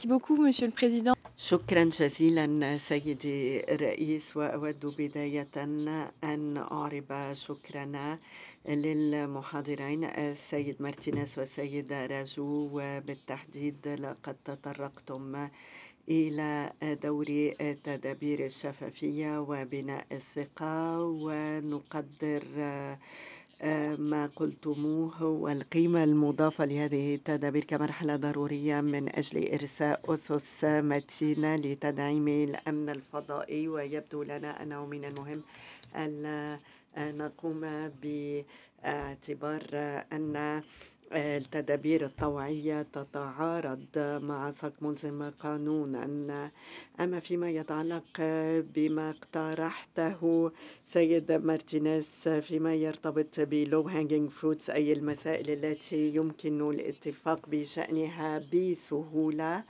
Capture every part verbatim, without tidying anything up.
Merci beaucoup, monsieur le président. شكرا جزيلا سيدي الرئيس، وأود بداية أن أعرب شكرنا للمحاضرين السيد مارتينيز والسيد راجو، وبالتحديد لقد تطرقتم إلى دور تدابير الشفافية وبناء الثقة، ونقدر ما قلتموه والقيمة المضافة لهذه التدابير كمرحلة ضرورية من أجل إرساء أسس متينة لتدعيم الأمن الفضائي. ويبدو لنا أنه من المهم ألا نقوم باعتبار أن التدابير الطوعية تتعارض مع سقف ملزم قانونا. أما فيما يتعلق بما اقترحته سيد مارتينيز فيما يرتبط ب low hanging fruits، أي المسائل التي يمكن الاتفاق بشأنها بسهولة،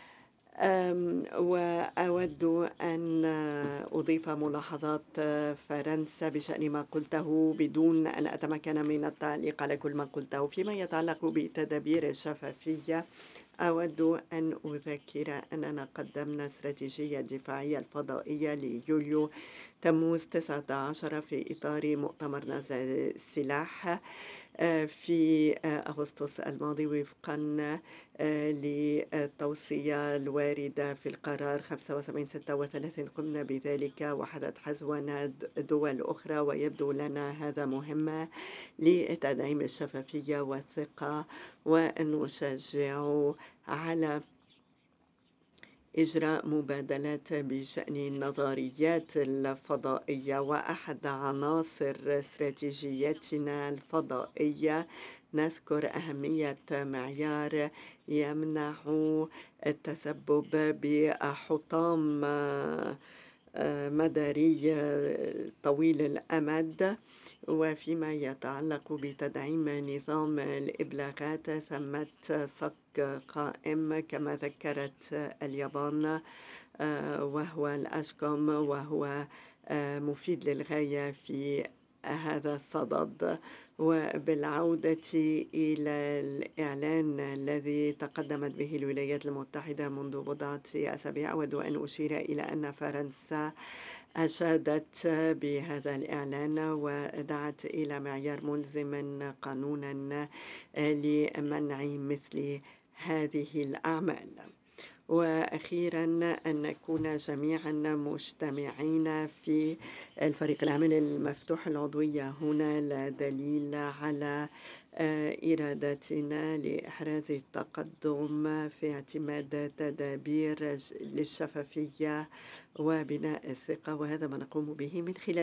وأود أن أضيف ملاحظات فرنسا بشأن ما قلته بدون أن أتمكن من التعليق على كل ما قلته. فيما يتعلق بتدابير الشفافية، أود أن أذكر أننا قدمنا استراتيجية دفاعية الفضائية ليوليو تموز تسعة عشر في إطار مؤتمر نزع السلاح في أغسطس الماضي، وفقا للتوصية الواردة في القرار خمسة وسبعين ستة وثلاثين. قمنا بذلك وحدت حزونا دول أخرى، ويبدو لنا هذا مهم لتدعيم الشفافية والثقة، ونشجع على إجراء مبادلات بشأن النظريات الفضائية. وأحد عناصر استراتيجيتنا الفضائية نذكر أهمية معيار يمنع التسبب بحطام مداري طويل الأمد. وفيما يتعلق بتدعيم نظام الإبلاغات، ثمة صك قائم كما ذكرت اليابان، وهو الأشكوم، وهو مفيد للغاية في هذا الصدد. وبالعودة إلى الإعلان الذي تقدمت به الولايات المتحدة منذ بضعة أسابيع، أود أن أشير إلى أن فرنسا أشادت بهذا الإعلان ودعت إلى معيار ملزم قانونا لمنع مثل هذه الأعمال. وأخيرا أن نكون جميعا مجتمعين في الفريق العمل المفتوح العضوية هنا، لا دليل على إرادتنا لإحراز التقدم في اعتماد تدابير للشفافية وبناء الثقة، وهذا ما نقوم به من خلال